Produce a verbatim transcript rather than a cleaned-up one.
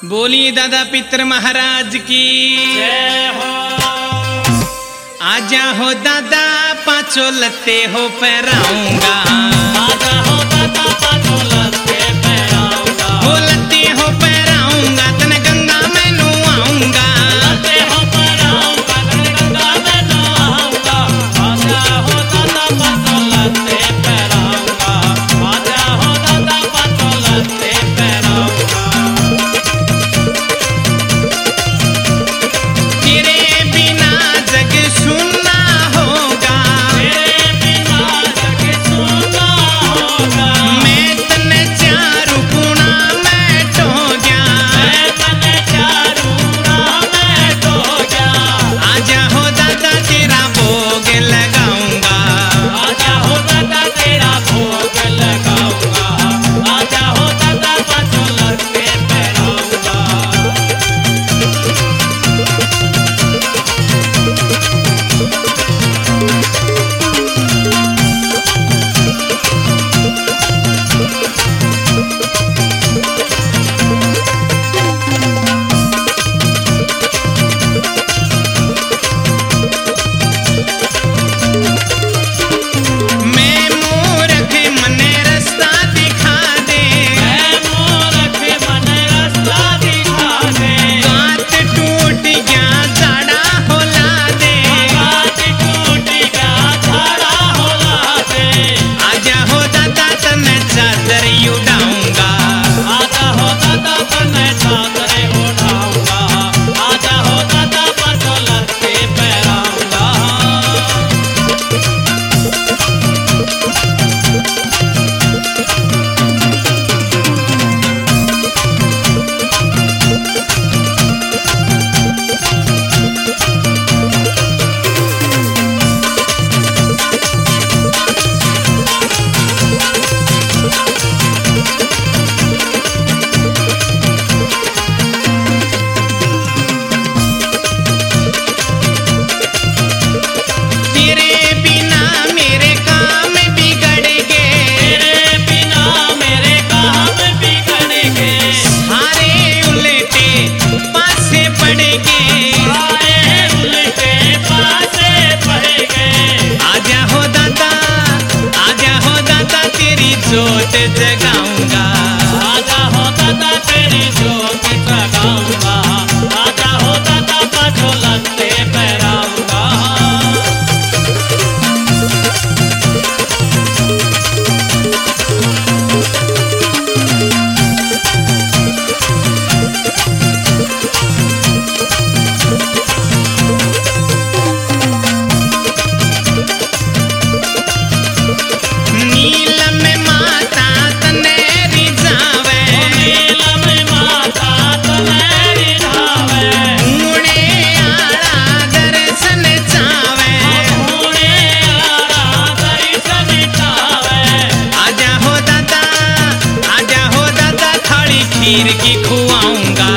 बोलिए दादा पितर महाराज की जय हो। आजा हो दादा पांचों लत्ते हो पहराऊंगा। आजा हो दादा पांचों लत्ते पहराऊंगा। हो लत्ते हो पहराऊंगा तन गंगा में नुआऊंगा। लत्ते हो पहराऊंगा तन गंगा में नुआऊंगा। आजा हो दादा पांचों लत्ते पहराऊंगा। आजा हो दादा पांचों लत्ते पहराऊंगा। तेरे बिना जग सुनना होगा। तेरे बिना जग सुनना होगा। मैं तने चारू कुणा में टो गया। मैं तने चारू राह में टो गया। आजा हो दादा तेरा भोग लगाऊंगा। आजा हो दादा तेरा भोग लगाऊंगा। आजा हो दादा पांचों लत्ते पहराऊंगा। मैं मूर्ख मने रास्ता दिखा दे। मैं मूर्ख मन रास्ता दिखा दे। बात टूट गया जाड़ा होला दे। बात टूट गया झाड़ा होला दे। आजा हो दादा तने चादर उड़ाऊंगा। आजा हो दादा तने चादर उड़ाऊंगा। आजा हो दादा पांचों लत्ते पहराऊंगा। तेरे बिना मेरे काम बिगड़ गए। तेरे बिना मेरे काम बिगड़ गए। सारे उल्टे पासे पड़ गए। सारे उल्टे पासे पड़ गए। आजा हो दादा आजा हो दादा तेरी जोत जगाऊंगा। आजा हो दादा तेरी जोत जगाऊंगा। आजा हो दादा पांचों लत्ते पहराऊंगा। नीलम माता तने रिझावे। नीलम माता तने रिझावे। ऊणे आड़ा दर्शन चावे। ऊणे आड़ा दर्शन चावे। आजा हो दादा आजा हो दादा थाली खीर की खुआऊंगा।